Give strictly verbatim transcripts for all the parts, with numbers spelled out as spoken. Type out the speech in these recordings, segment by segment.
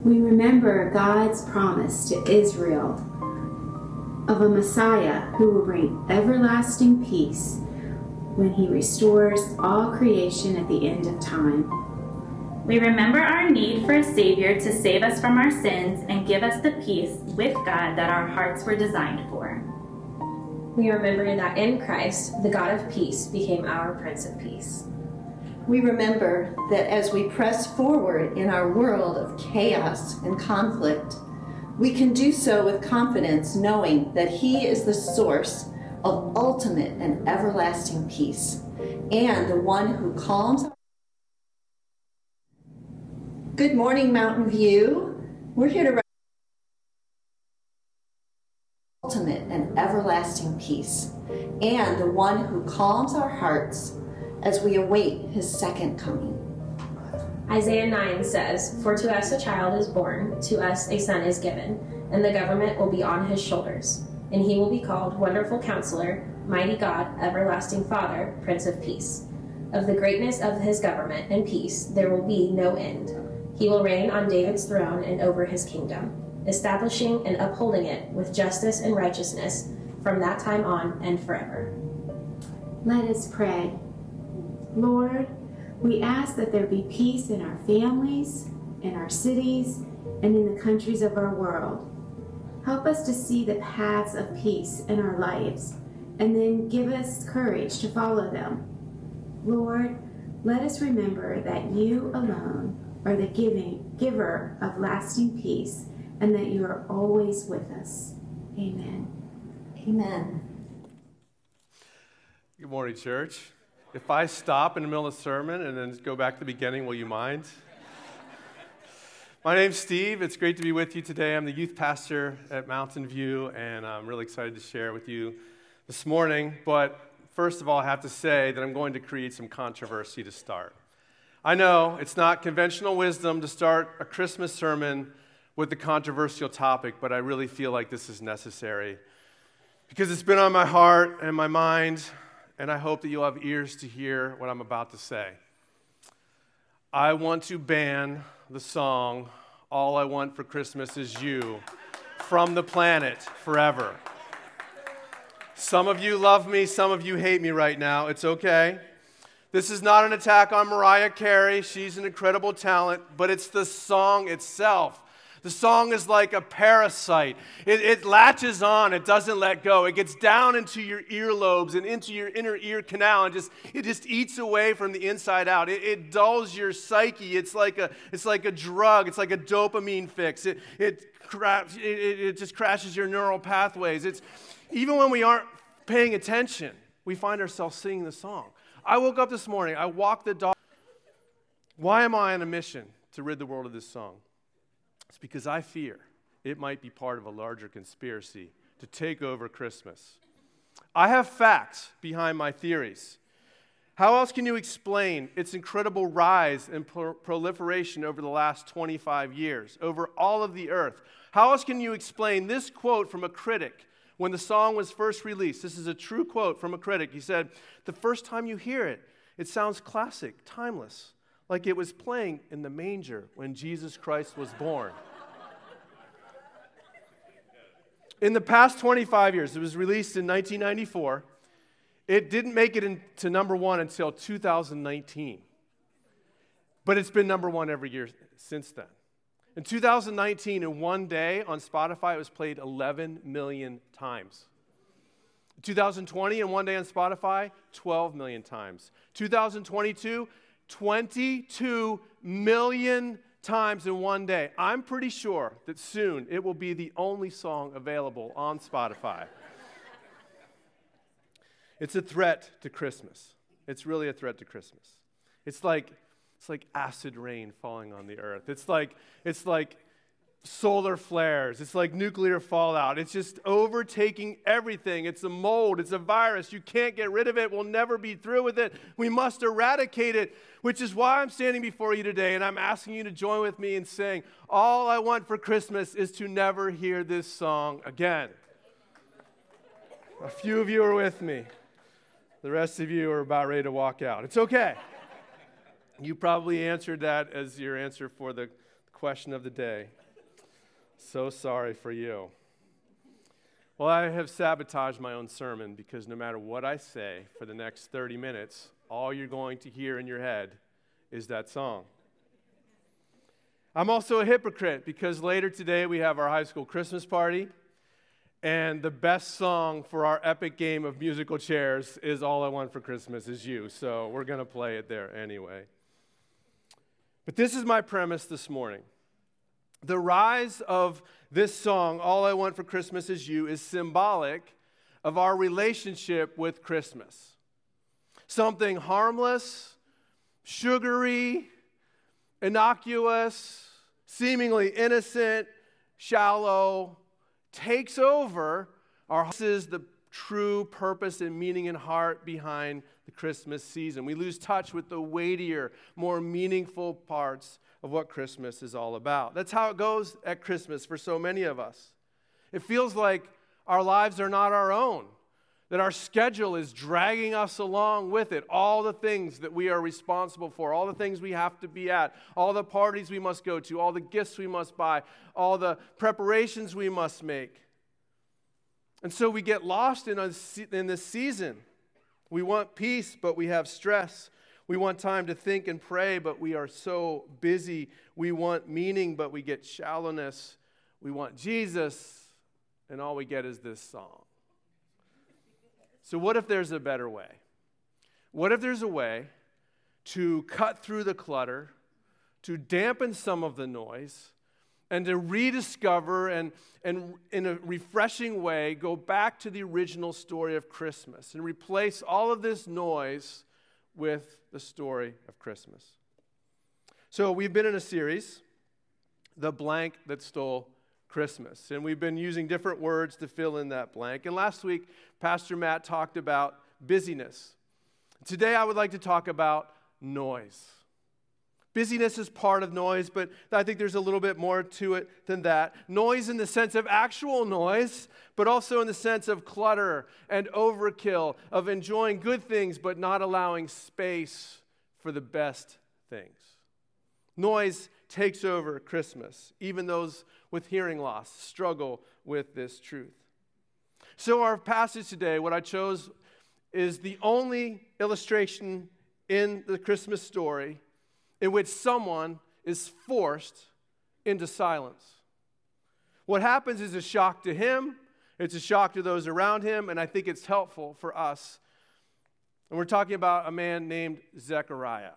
We remember God's promise to Israel of a Messiah who will bring everlasting peace when he restores all creation at the end of time. We remember our need for a Savior to save us from our sins and give us the peace with God that our hearts were designed for. We remember that in Christ, the God of peace became our Prince of Peace. We remember that as we press forward in our world of chaos and conflict, we can do so with confidence, knowing that He is the source of ultimate and everlasting peace, and the one who calms. Good morning, Mountain View. We're here to ultimate and everlasting peace, and the one who calms our hearts as we await His second coming. Isaiah nine says, "For to us a child is born, to us a son is given, and the government will be on his shoulders. And he will be called Wonderful Counselor, Mighty God, Everlasting Father, Prince of Peace. Of the greatness of his government and peace there will be no end. He will reign on David's throne and over his kingdom, establishing and upholding it with justice and righteousness from that time on and forever." Let us pray. Lord, we ask that there be peace in our families, in our cities, and in the countries of our world. Help us to see the paths of peace in our lives, and then give us courage to follow them. Lord, let us remember that you alone are the giving giver of lasting peace, and that you are always with us. Amen. Amen. Good morning, church. If I stop in the middle of the sermon and then go back to the beginning, will you mind? My name's Steve. It's great to be with you today. I'm the youth pastor at Mountain View, and I'm really excited to share with you this morning. But first of all, I have to say that I'm going to create some controversy to start. I know it's not conventional wisdom to start a Christmas sermon with a controversial topic, but I really feel like this is necessary because it's been on my heart and my mind, and I hope that you'll have ears to hear what I'm about to say. I want to ban the song, "All I Want for Christmas Is You," from the planet forever. Some of you love me, some of you hate me right now. It's okay. This is not an attack on Mariah Carey. She's an incredible talent, but it's the song itself. The song is like a parasite. It, it latches on. It doesn't let go. It gets down into your earlobes and into your inner ear canal, and just it just eats away from the inside out. It, it dulls your psyche. It's like a it's like a drug. It's like a dopamine fix. It it cra- it, it just crashes your neural pathways. It's even when we aren't paying attention, we find ourselves singing the song. I woke up this morning. I walked the dog. Why am I on a mission to rid the world of this song? It's because I fear it might be part of a larger conspiracy to take over Christmas. I have facts behind my theories. How else can you explain its incredible rise and pro- proliferation over the last twenty-five years, over all of the earth? How else can you explain this quote from a critic when the song was first released? This is a true quote from a critic. He said, "The first time you hear it, it sounds classic, timeless, like it was playing in the manger when Jesus Christ was born." In the past twenty-five years, it was released in nineteen ninety-four. It didn't make it into number one until two thousand nineteen. But it's been number one every year since then. In two thousand nineteen, in one day on Spotify, it was played eleven million times. In two thousand twenty, in one day on Spotify, twelve million times. two thousand twenty-two, twenty-two million times in one day. I'm pretty sure that soon it will be the only song available on Spotify. It's a threat to Christmas. It's really a threat to Christmas. It's like it's like acid rain falling on the earth. It's like it's like solar flares. It's like nuclear fallout. It's just overtaking everything. It's a mold. It's a virus. You can't get rid of it. We'll never be through with it. We must eradicate it, which is why I'm standing before you today, and I'm asking you to join with me in saying, all I want for Christmas is to never hear this song again. A few of you are with me. The rest of you are about ready to walk out. It's okay. You probably answered that as your answer for the question of the day. So sorry for you. Well, I have sabotaged my own sermon because no matter what I say for the next thirty minutes, all you're going to hear in your head is that song. I'm also a hypocrite because later today we have our high school Christmas party, and the best song for our epic game of musical chairs is All I Want for Christmas Is You, so we're going to play it there anyway. But this is my premise this morning. The rise of this song, All I Want for Christmas Is You, is symbolic of our relationship with Christmas. Something harmless, sugary, innocuous, seemingly innocent, shallow, takes over our This is the true purpose and meaning and heart behind the Christmas season. We lose touch with the weightier, more meaningful parts of what Christmas is all about. That's how it goes at Christmas for so many of us. It feels like our lives are not our own, that our schedule is dragging us along with it. All the things that we are responsible for, all the things we have to be at, all the parties we must go to, all the gifts we must buy, all the preparations we must make. And so we get lost in, a, in this season. We want peace, but we have stress. We want time to think and pray, but we are so busy. We want meaning, but we get shallowness. We want Jesus, and all we get is this song. So what if there's a better way? What if there's a way to cut through the clutter, to dampen some of the noise, and to rediscover and, and in a refreshing way go back to the original story of Christmas and replace all of this noise with the story of Christmas? So we've been in a series, The Blank That Stole Christmas, and we've been using different words to fill in that blank. And last week, Pastor Matt talked about busyness. Today, I would like to talk about noise. Busyness is part of noise, but I think there's a little bit more to it than that. Noise in the sense of actual noise, but also in the sense of clutter and overkill, of enjoying good things but not allowing space for the best things. Noise takes over Christmas. Even those with hearing loss struggle with this truth. So our passage today, what I chose, is the only illustration in the Christmas story in which someone is forced into silence. What happens is a shock to him, it's a shock to those around him, and I think it's helpful for us. And we're talking about a man named Zechariah.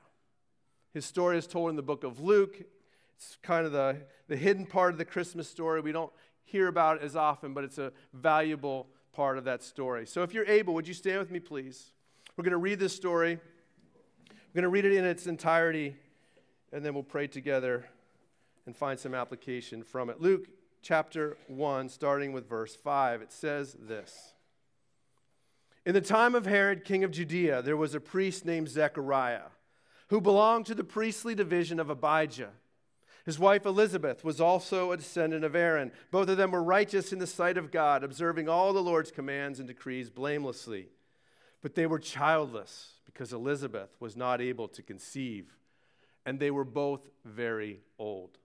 His story is told in the book of Luke. It's kind of the, the hidden part of the Christmas story. We don't hear about it as often, but it's a valuable part of that story. So if you're able, would you stand with me, please? We're going to read this story. We're going to read it in its entirety, and then we'll pray together and find some application from it. Luke chapter one, starting with verse five, it says this. In the time of Herod, king of Judea, there was a priest named Zechariah, who belonged to the priestly division of Abijah. His wife Elizabeth was also a descendant of Aaron. Both of them were righteous in the sight of God, observing all the Lord's commands and decrees blamelessly. But they were childless because Elizabeth was not able to conceive, and they were both very old.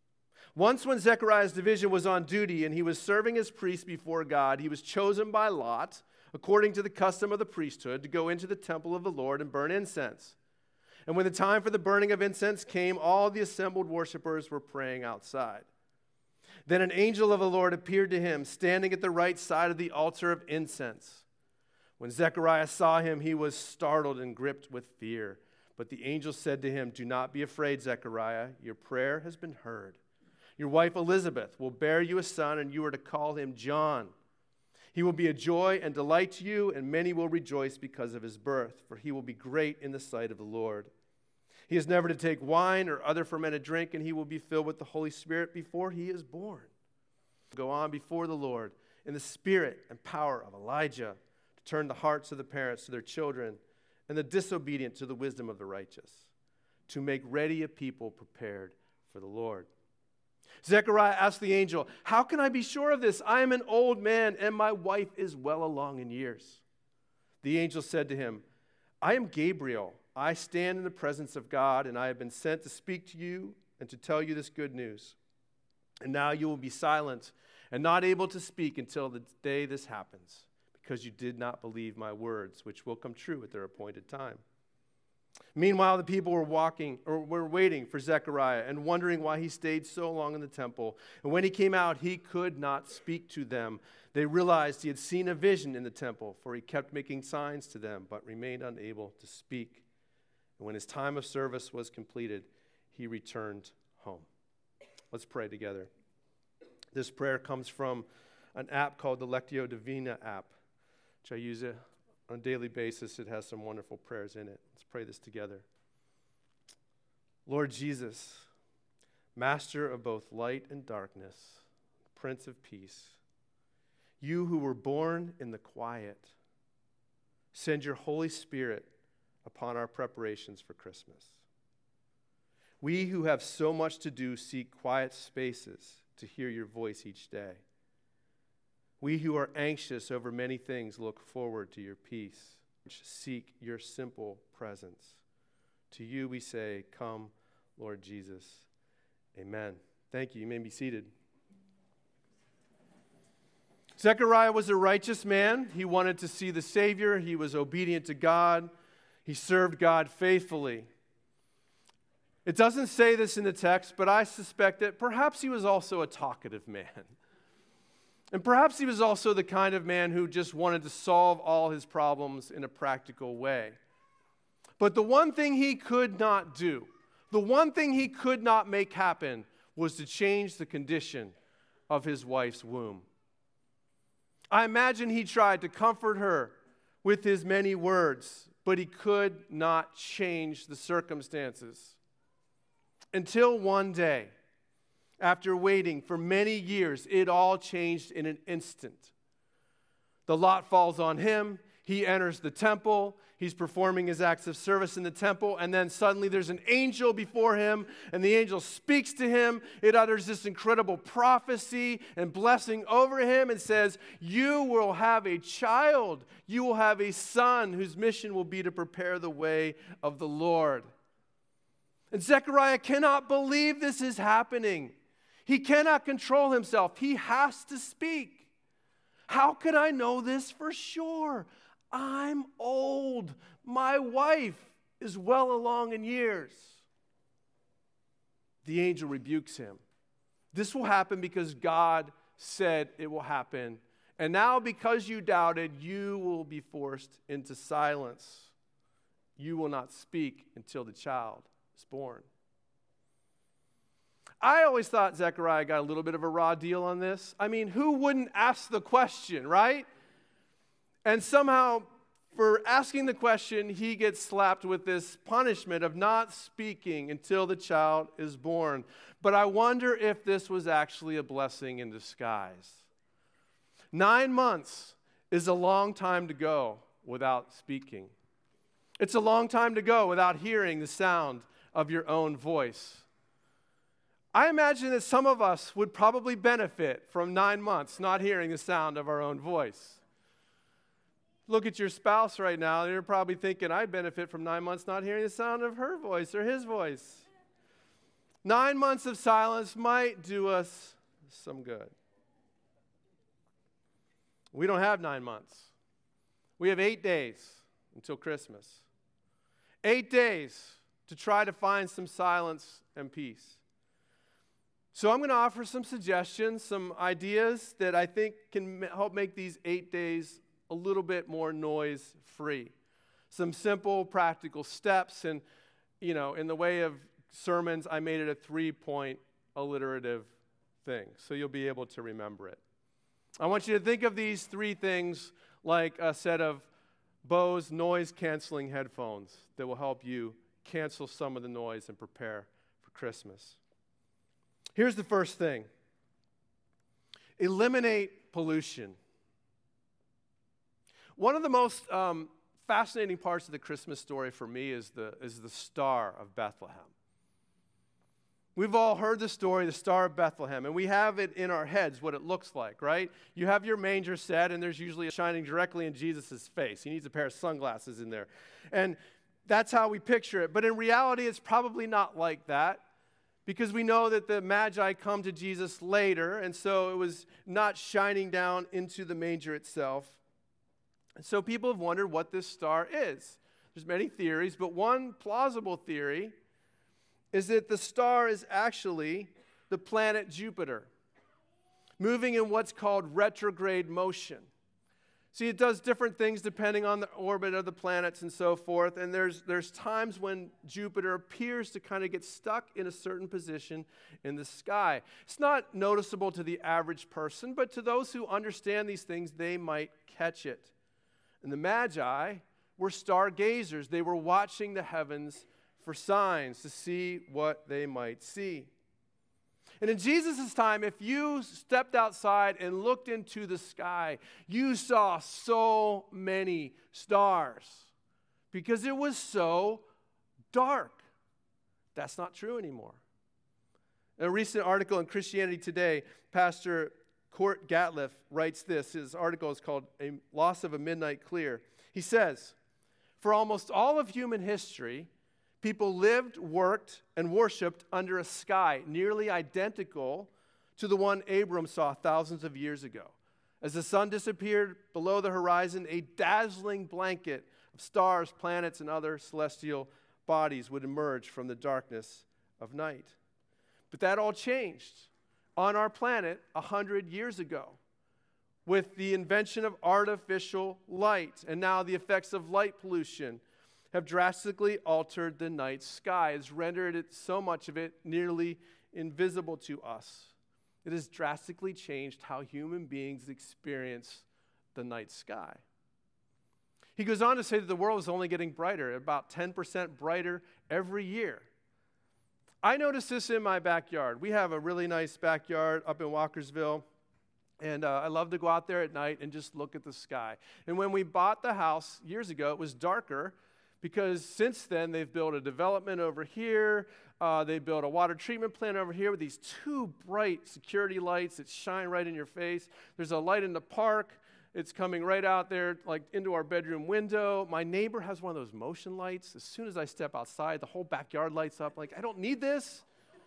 Once when Zechariah's division was on duty and he was serving as priest before God, he was chosen by lot, according to the custom of the priesthood, to go into the temple of the Lord and burn incense. And when the time for the burning of incense came, all the assembled worshipers were praying outside. Then an angel of the Lord appeared to him, standing at the right side of the altar of incense. When Zechariah saw him, he was startled and gripped with fear. But the angel said to him, "Do not be afraid, Zechariah. Your prayer has been heard. Your wife Elizabeth will bear you a son, and you are to call him John. He will be a joy and delight to you, and many will rejoice because of his birth, for he will be great in the sight of the Lord. He is never to take wine or other fermented drink, and he will be filled with the Holy Spirit before he is born. Go on before the Lord in the spirit and power of Elijah, to turn the hearts of the parents to their children, and the disobedient to the wisdom of the righteous, to make ready a people prepared for the Lord." Zechariah asked the angel, "How can I be sure of this? I am an old man, and my wife is well along in years." The angel said to him, "I am Gabriel. I stand in the presence of God, and I have been sent to speak to you and to tell you this good news. And now you will be silent and not able to speak until the day this happens, because you did not believe my words, which will come true at their appointed time." Meanwhile, the people were walking or were waiting for Zechariah and wondering why he stayed so long in the temple. And when he came out, he could not speak to them. They realized he had seen a vision in the temple, for he kept making signs to them, but remained unable to speak. And when his time of service was completed, he returned home. Let's pray together. This prayer comes from an app called the Lectio Divina app, which I use it on a daily basis. It has some wonderful prayers in it. Let's pray this together. Lord Jesus, Master of both light and darkness, Prince of Peace, you who were born in the quiet, send your Holy Spirit upon our preparations for Christmas. We who have so much to do seek quiet spaces to hear your voice each day. We who are anxious over many things look forward to your peace, which seek your simple presence. To you we say, "Come, Lord Jesus." Amen. Thank you. You may be seated. Zechariah was a righteous man. He wanted to see the Savior. He was obedient to God. He served God faithfully. It doesn't say this in the text, but I suspect that perhaps he was also a talkative man. And perhaps he was also the kind of man who just wanted to solve all his problems in a practical way. But the one thing he could not do, the one thing he could not make happen, was to change the condition of his wife's womb. I imagine he tried to comfort her with his many words, but he could not change the circumstances. Until one day, after waiting for many years, it all changed in an instant. The lot falls on him. He enters the temple. He's performing his acts of service in the temple, and then suddenly there's an angel before him, and the angel speaks to him. It utters this incredible prophecy and blessing over him and says, "You will have a child. You will have a son whose mission will be to prepare the way of the Lord." And Zechariah cannot believe this is happening. He cannot control himself. He has to speak. How could I know this for sure? I'm old. My wife is well along in years. The angel rebukes him. This will happen because God said it will happen. And now because you doubted, you will be forced into silence. You will not speak until the child is born. I always thought Zechariah got a little bit of a raw deal on this. I mean, who wouldn't ask the question, right? And somehow, for asking the question, he gets slapped with this punishment of not speaking until the child is born. But I wonder if this was actually a blessing in disguise. Nine months is a long time to go without speaking. It's a long time to go without hearing the sound of your own voice. I imagine that some of us would probably benefit from nine months not hearing the sound of our own voice. Look at your spouse right now, and you're probably thinking, I'd benefit from nine months not hearing the sound of her voice or his voice. Nine months of silence might do us some good. We don't have nine months. We have eight days until Christmas. Eight days to try to find some silence and peace. So I'm going to offer some suggestions, some ideas that I think can help make these eight days a little bit more noise-free. Some simple, practical steps. And, you know, in the way of sermons, I made it a three-point alliterative thing, so you'll be able to remember it. I want you to think of these three things like a set of Bose noise-canceling headphones that will help you cancel some of the noise and prepare for Christmas. Here's the first thing. Eliminate pollution. One of the most um, fascinating parts of the Christmas story for me is the, is the Star of Bethlehem. We've all heard the story, the Star of Bethlehem, and we have it in our heads, what it looks like, right? You have your manger set, and there's usually a shining directly in Jesus' face. He needs a pair of sunglasses in there. And that's how we picture it. But in reality, it's probably not like that. because we know that the Magi come to Jesus later, and so it was not shining down into the manger itself. And so people have wondered what this star is. There's many theories, but one plausible theory is that the star is actually the planet Jupiter, moving in what's called retrograde motion. See, it does different things depending on the orbit of the planets and so forth, and there's, there's times when Jupiter appears to kind of get stuck in a certain position in the sky. It's not noticeable to the average person, but to those who understand these things, they might catch it. And the Magi were stargazers. They were watching the heavens for signs to see what they might see. And in Jesus' time, if you stepped outside and looked into the sky, you saw so many stars because it was so dark. That's not true anymore. In a recent article in Christianity Today, Pastor Court Gatliff writes this. His article is called A Loss of a Midnight Clear. He says, for almost all of human history, people lived, worked, and worshiped under a sky nearly identical to the one Abram saw thousands of years ago. As the sun disappeared below the horizon, a dazzling blanket of stars, planets, and other celestial bodies would emerge from the darkness of night. But that all changed on our planet a hundred years ago with the invention of artificial light, and now the effects of light pollution have drastically altered the night sky. It's rendered it, so much of it nearly invisible to us. It has drastically changed how human beings experience the night sky. He goes on to say that the world is only getting brighter, about ten percent brighter every year. I noticed this in my backyard. We have a really nice backyard up in Walkersville, and uh, I love to go out there at night and just look at the sky. And when we bought the house years ago, it was darker, because since then, they've built a development over here. Uh, they built a water treatment plant over here with these two bright security lights that shine right in your face. There's a light in the park. It's coming right out there, like into our bedroom window. My neighbor has one of those motion lights. As soon as I step outside, the whole backyard lights up. Like, I don't need this.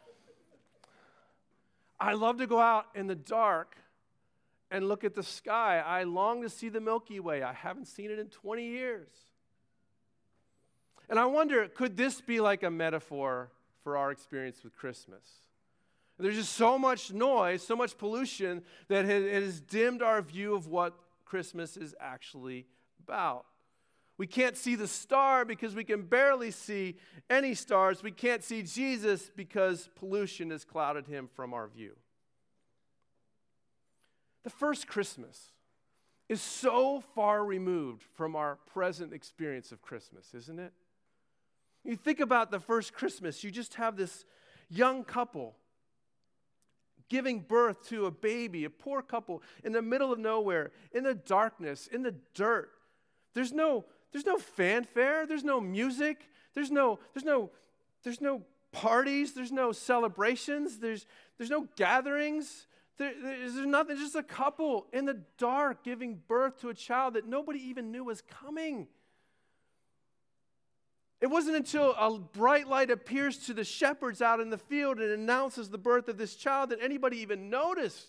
I love to go out in the dark and look at the sky. I long to see the Milky Way. I haven't seen it in twenty years. And I wonder, could this be like a metaphor for our experience with Christmas? There's just so much noise, so much pollution, that it has dimmed our view of what Christmas is actually about. We can't see the star because we can barely see any stars. We can't see Jesus because pollution has clouded him from our view. The first Christmas is so far removed from our present experience of Christmas, isn't it? You think about the first Christmas, you just have this young couple giving birth to a baby, a poor couple in the middle of nowhere, in the darkness, in the dirt. There's no, there's no fanfare, there's no music, there's no, there's no, there's no parties, there's no celebrations, there's, there's no gatherings. There, there's nothing, just a couple in the dark giving birth to a child that nobody even knew was coming. It wasn't until a bright light appears to the shepherds out in the field and announces the birth of this child that anybody even noticed.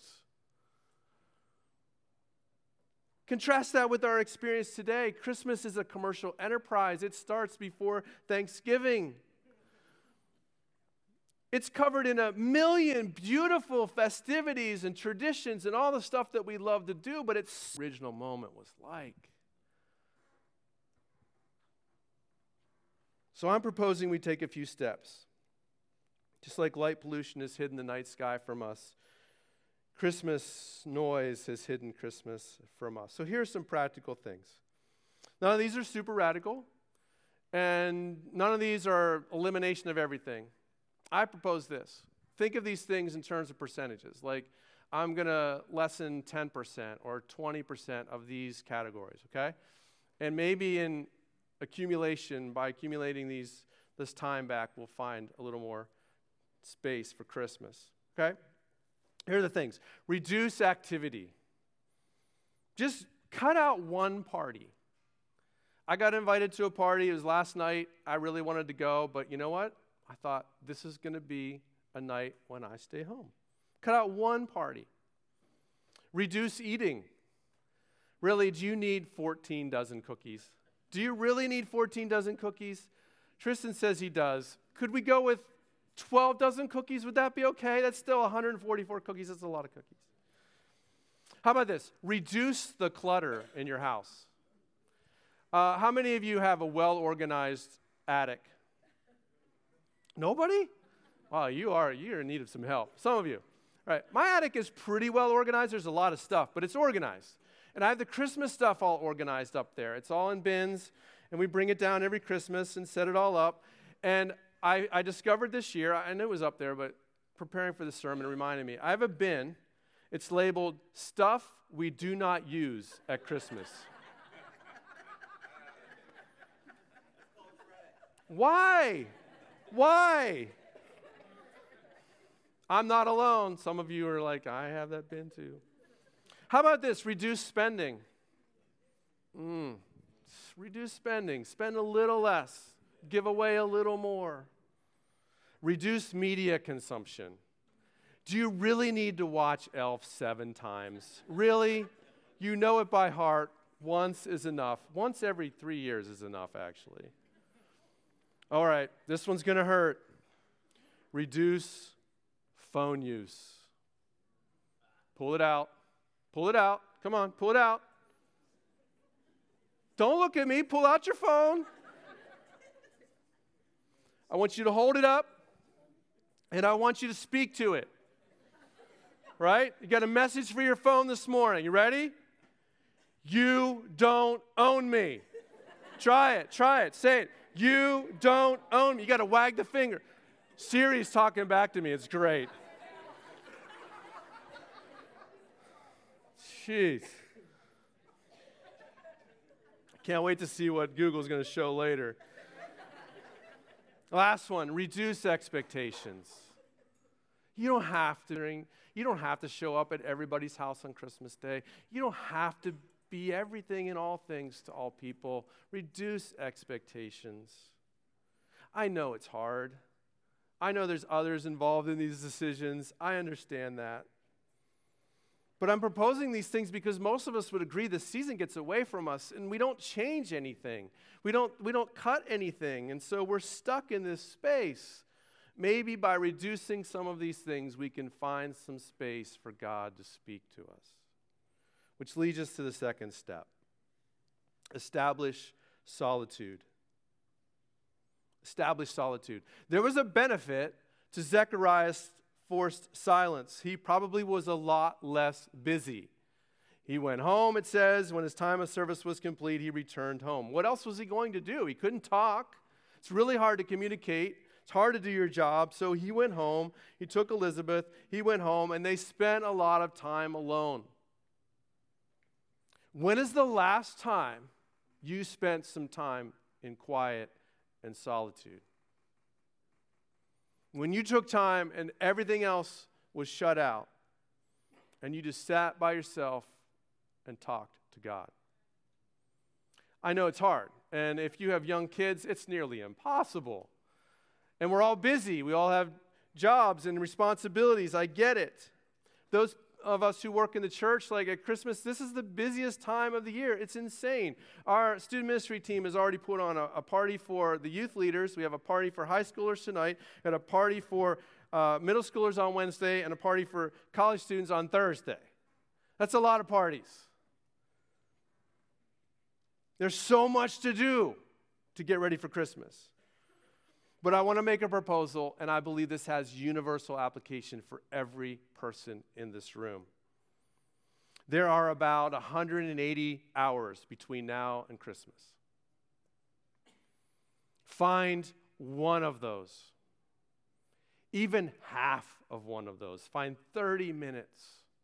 Contrast that with our experience today. Christmas is a commercial enterprise. It starts before Thanksgiving. It's covered in a million beautiful festivities and traditions and all the stuff that we love to do, but its original moment was like. So I'm proposing we take a few steps. Just like light pollution has hidden the night sky from us, Christmas noise has hidden Christmas from us. So here are some practical things. None of these are super radical, and none of these are elimination of everything. I propose this. Think of these things in terms of percentages. Like, I'm going to lessen ten percent or twenty percent of these categories, okay? And maybe in accumulation, by accumulating these this time back, we'll find a little more space for Christmas, okay? Here are the things. Reduce activity. Just cut out one party. I got invited to a party. It was last night. I really wanted to go, but you know what? I thought, this is going to be a night when I stay home. Cut out one party. Reduce eating. Really, do you need fourteen dozen cookies? Do you really need fourteen dozen cookies? Tristan says he does. Could we go with twelve dozen cookies? Would that be okay? That's still one hundred forty-four cookies. That's a lot of cookies. How about this? Reduce the clutter in your house. Uh, how many of you have a well-organized attic? Nobody? Wow, you are, you're in need of some help. Some of you. All right, my attic is pretty well organized. There's a lot of stuff, but it's organized. And I have the Christmas stuff all organized up there. It's all in bins, and we bring it down every Christmas and set it all up. And I, I discovered this year, I knew it was up there, but preparing for the sermon it reminded me, I have a bin. It's labeled, stuff we do not use at Christmas. Why? Why? I'm not alone. Some of you are like, I have that bin too. How about this? Reduce spending. Mm. Reduce spending. Spend a little less. Give away a little more. Reduce media consumption. Do you really need to watch Elf seven times? Really? You know it by heart. Once is enough. Once every three years is enough, actually. All right, this one's going to hurt. Reduce phone use. Pull it out. Pull it out. Come on, pull it out. Don't look at me. Pull out your phone. I want you to hold it up, and I want you to speak to it. Right? You got a message for your phone this morning. You ready? You don't own me. Try it. Try it. Say it. You don't own me. You got to wag the finger. Siri's talking back to me. It's great. Jeez. I can't wait to see what Google's going to show later. Last one, reduce expectations. You don't have to you don't have to show up at everybody's house on Christmas Day. You don't have to be everything and all things to all people. Reduce expectations. I know it's hard. I know there's others involved in these decisions. I understand that. But I'm proposing these things because most of us would agree the season gets away from us and we don't change anything. We don't, we don't cut anything. And so we're stuck in this space. Maybe by reducing some of these things, we can find some space for God to speak to us. Which leads us to the second step. Establish solitude. Establish solitude. There was a benefit to Zechariah's forced silence. He probably was a lot less busy. He went home, it says, when his time of service was complete, he returned home. What else was he going to do? He couldn't talk. It's really hard to communicate. It's hard to do your job. So he went home. He took Elizabeth. He went home, and they spent a lot of time alone. When is the last time you spent some time in quiet and solitude? When you took time and everything else was shut out, and you just sat by yourself and talked to God. I know it's hard, and if you have young kids, it's nearly impossible. And we're all busy. We all have jobs and responsibilities. I get it. Those of us who work in the church, like at Christmas, this is the busiest time of the year. It's insane. Our student ministry team has already put on a, a party for the youth leaders. We have a party for high schoolers tonight, and a party for uh, middle schoolers on Wednesday, and a party for college students on Thursday. That's a lot of parties. There's so much to do to get ready for Christmas. But I want to make a proposal, and I believe this has universal application for every person in this room. There are about one hundred eighty hours between now and Christmas. Find one of those, even half of one of those. Find thirty minutes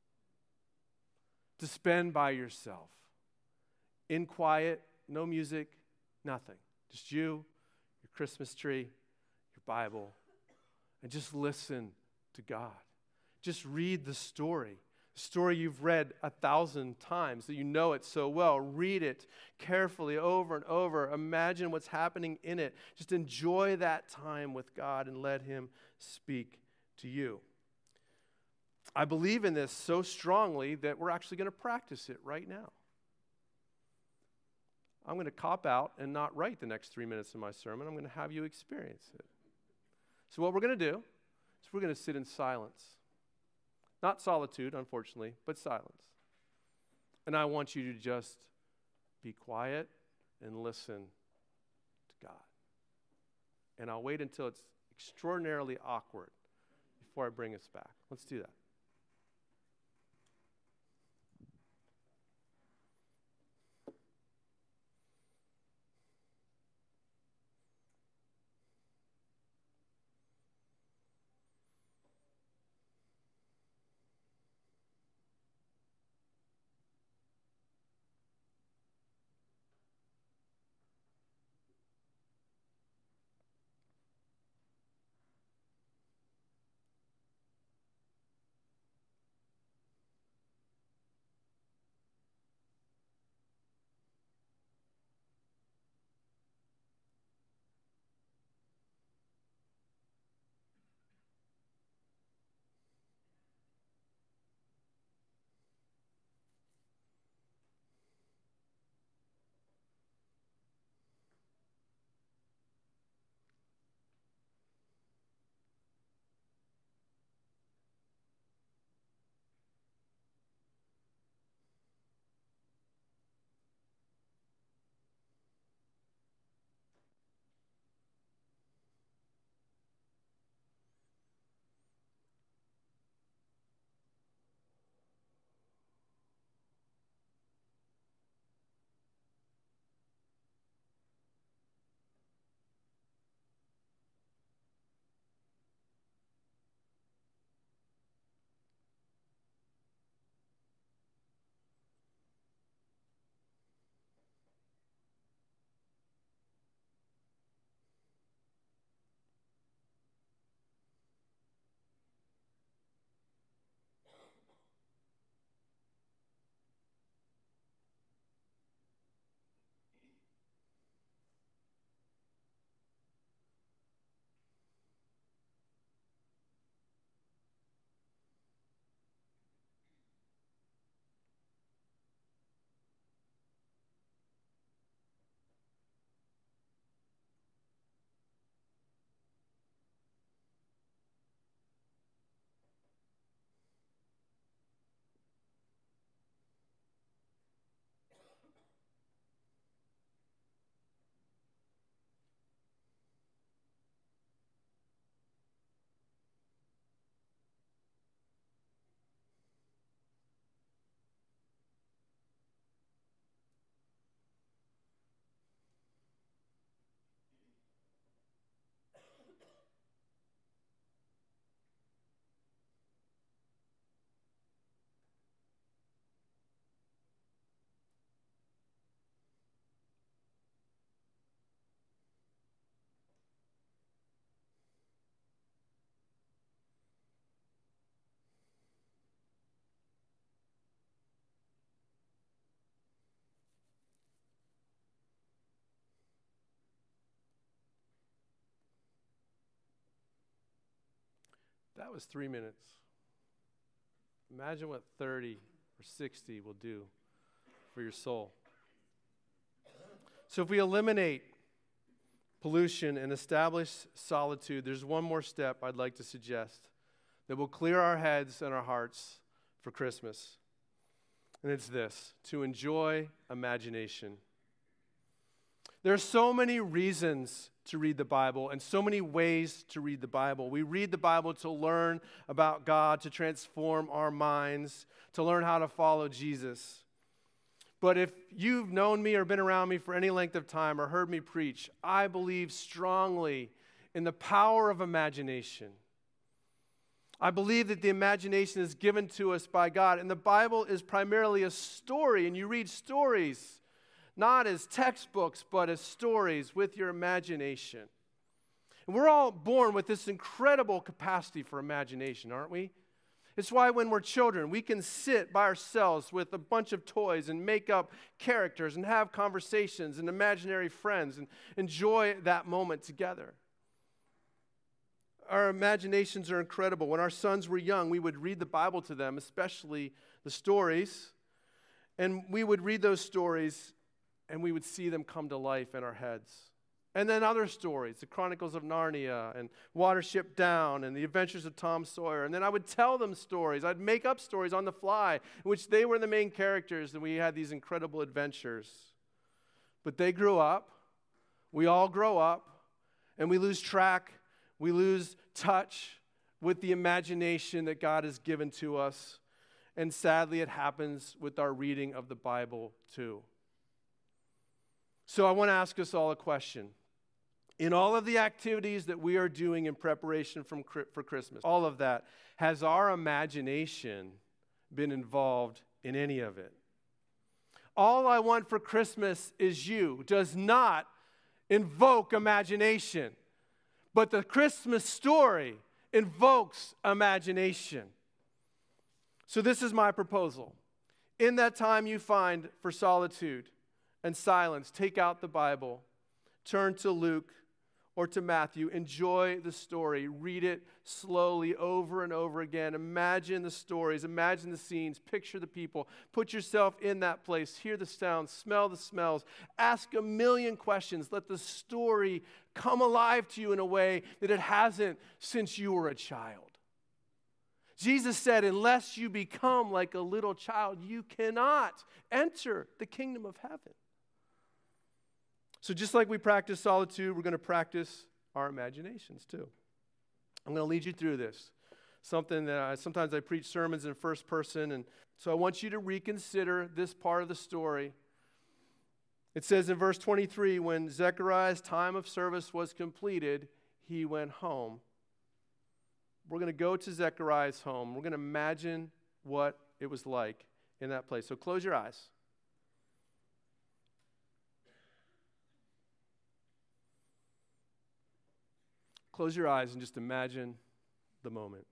to spend by yourself, in quiet, no music, nothing. Just you, your Christmas tree, Bible, and just listen to God. Just read the story. The story you've read a thousand times, that you know it so well. Read it carefully over and over. Imagine what's happening in it. Just enjoy that time with God and let Him speak to you. I believe in this so strongly that we're actually going to practice it right now. I'm going to cop out and not write the next three minutes of my sermon. I'm going to have you experience it. So what we're going to do is we're going to sit in silence. Not solitude, unfortunately, but silence. And I want you to just be quiet and listen to God. And I'll wait until it's extraordinarily awkward before I bring us back. Let's do that. That was three minutes. Imagine what thirty or sixty will do for your soul. So if we eliminate pollution and establish solitude, there's one more step I'd like to suggest that will clear our heads and our hearts for Christmas. And it's this: to enjoy imagination. There are so many reasons to read the Bible and so many ways to read the Bible. We read the Bible to learn about God, to transform our minds, to learn how to follow Jesus. But if you've known me or been around me for any length of time or heard me preach, I believe strongly in the power of imagination. I believe that the imagination is given to us by God, and the Bible is primarily a story, and you read stories not as textbooks, but as stories with your imagination. And we're all born with this incredible capacity for imagination, aren't we? It's why when we're children, we can sit by ourselves with a bunch of toys and make up characters and have conversations and imaginary friends and enjoy that moment together. our imaginations are incredible. When our sons were young, we would read the Bible to them, especially the stories. And we would read those stories, and we would see them come to life in our heads. And then other stories, the Chronicles of Narnia and Watership Down and the Adventures of Tom Sawyer. And then I would tell them stories. I'd make up stories on the fly in which they were the main characters and we had these incredible adventures. But they grew up. We all grow up and we lose track. We lose touch with the imagination that God has given to us. And sadly, it happens with our reading of the Bible too. So I want to ask us all a question. In all of the activities that we are doing in preparation from, for Christmas, all of that, has our imagination been involved in any of it? All I Want for Christmas Is You does not invoke imagination, but the Christmas story invokes imagination. So this is my proposal. In that time you find for solitude and silence, take out the Bible, turn to Luke or to Matthew, enjoy the story, read it slowly over and over again. Imagine the stories, imagine the scenes, picture the people, put yourself in that place, hear the sounds, smell the smells, ask a million questions. Let the story come alive to you in a way that it hasn't since you were a child. Jesus said, unless you become like a little child, you cannot enter the kingdom of heaven. So just like we practice solitude, we're going to practice our imaginations too. I'm going to lead you through this. Something that I, sometimes I preach sermons in first person, and so I want you to reconsider this part of the story. It says in verse twenty-three, when Zechariah's time of service was completed, he went home. We're going to go to Zechariah's home. We're going to imagine what it was like in that place. So close your eyes. Close your eyes and just imagine the moment.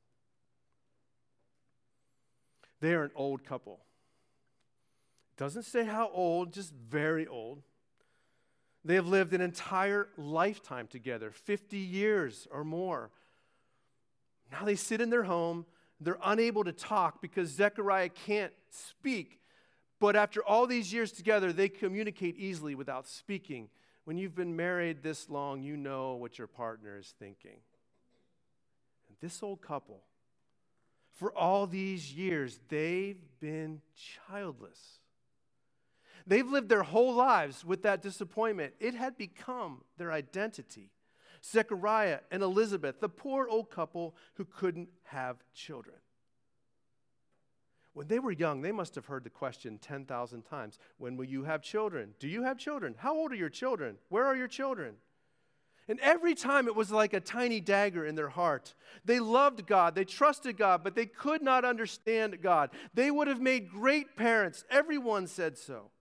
They are an old couple. It doesn't say how old, just very old. They have lived an entire lifetime together, fifty years or more. Now they sit in their home. They're unable to talk because Zechariah can't speak. But after all these years together, they communicate easily without speaking. When you've been married this long, you know what your partner is thinking. And this old couple, for all these years, they've been childless. They've lived their whole lives with that disappointment. It had become their identity. Zechariah and Elizabeth, the poor old couple who couldn't have children. When they were young, they must have heard the question ten thousand times. When will you have children? Do you have children? How old are your children? Where are your children? And every time it was like a tiny dagger in their heart. They loved God. They trusted God, but they could not understand God. They would have made great parents. Everyone said so.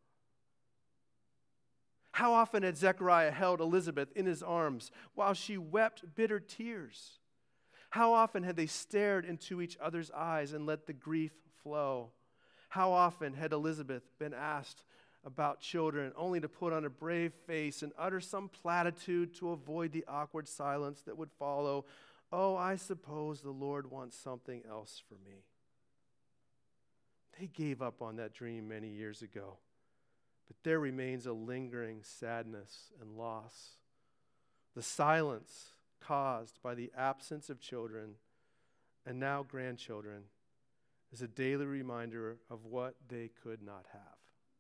How often had Zechariah held Elizabeth in his arms while she wept bitter tears? How often had they stared into each other's eyes and let the grief flow? How often had Elizabeth been asked about children only to put on a brave face and utter some platitude to avoid the awkward silence that would follow? Oh, I suppose the Lord wants something else for me. They gave up on that dream many years ago, but there remains a lingering sadness and loss. The silence caused by the absence of children and now grandchildren is a daily reminder of what they could not have.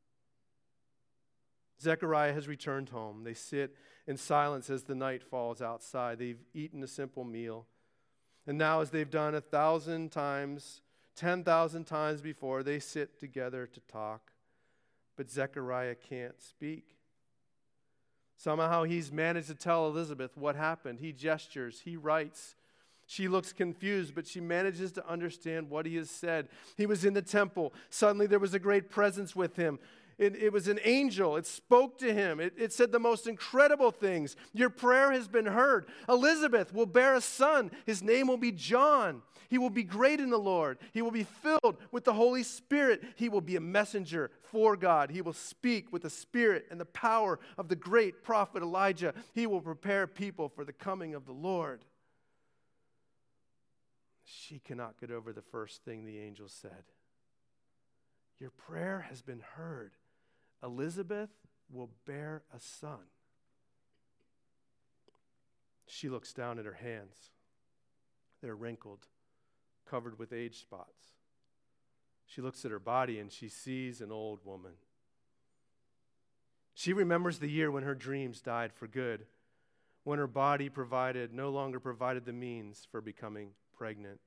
Zechariah has returned home. They sit in silence as the night falls outside. They've eaten a simple meal. And now, as they've done a thousand times, ten thousand times before, they sit together to talk. But Zechariah can't speak. Somehow he's managed to tell Elizabeth what happened. He gestures, he writes. She looks confused, but she manages to understand what he has said. He was in the temple. Suddenly there was a great presence with him. It, it was an angel. It spoke to him. It, it said the most incredible things. Your prayer has been heard. Elizabeth will bear a son. His name will be John. He will be great in the Lord. He will be filled with the Holy Spirit. He will be a messenger for God. He will speak with the spirit and the power of the great prophet Elijah. He will prepare people for the coming of the Lord. she cannot get over the first thing the angel said. Your prayer has been heard. Elizabeth will bear a son. She looks down at her hands. They're wrinkled, covered with age spots. She looks at her body and she sees an old woman. She remembers the year when her dreams died for good, when her body provided, no longer provided the means for becoming pregnant.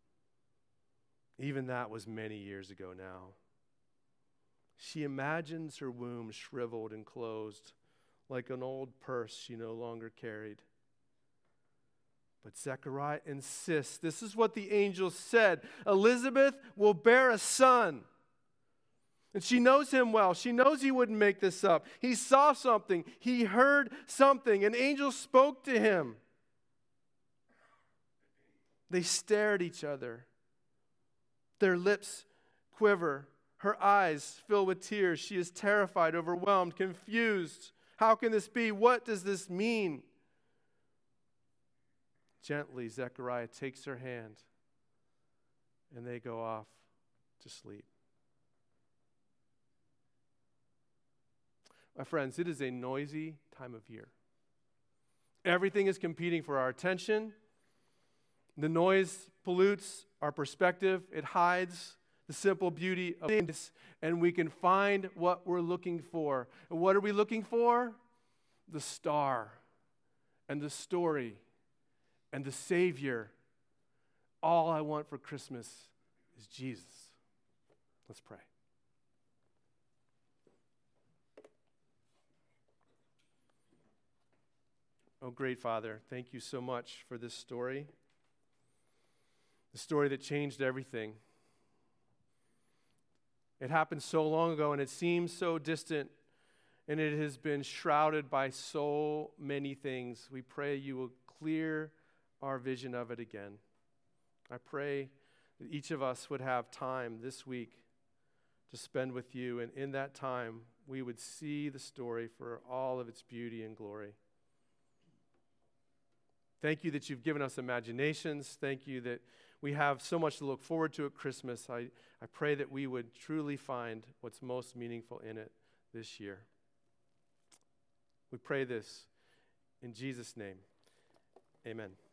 Even that was many years ago now. She imagines her womb shriveled and closed, like an old purse she no longer carried. But Zechariah insists, this is what the angel said, Elizabeth will bear a son. And she knows him well. She knows he wouldn't make this up. He saw something. He heard something. An angel spoke to him. They stare at each other. Their lips quiver. Her eyes fill with tears. She is terrified, overwhelmed, confused. How can this be? What does this mean? Gently, Zechariah takes her hand, and they go off to sleep. My friends, it is a noisy time of year. Everything is competing for our attention. The noise pollutes our perspective. It hides the simple beauty of things, and we can find what we're looking for. And what are we looking for? The star and the story and the Savior. All I want for Christmas is Jesus. Let's pray. Oh, great Father, thank you so much for this story. The story that changed everything. It happened so long ago and it seems so distant, and it has been shrouded by so many things. We pray you will clear our vision of it again. I pray that each of us would have time this week to spend with you, and in that time we would see the story for all of its beauty and glory. Thank you that you've given us imaginations. Thank you that we have so much to look forward to at Christmas. I, I pray that we would truly find what's most meaningful in it this year. We pray this in Jesus' name. Amen.